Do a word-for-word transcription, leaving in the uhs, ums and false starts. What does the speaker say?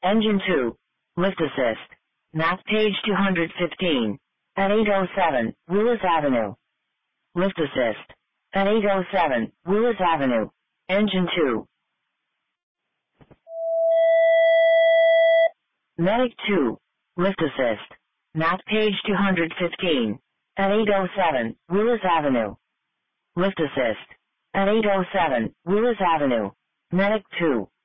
Engine two. Lift assist. Map page two hundred fifteen. At eight oh seven, Willis Avenue. Lift assist. At eight oh seven, Willis Avenue. Engine two. Medic two. Lift assist. Map page two hundred fifteen. At eight oh seven, Willis Avenue. Lift assist. At eight oh seven, Willis Avenue. Medic two.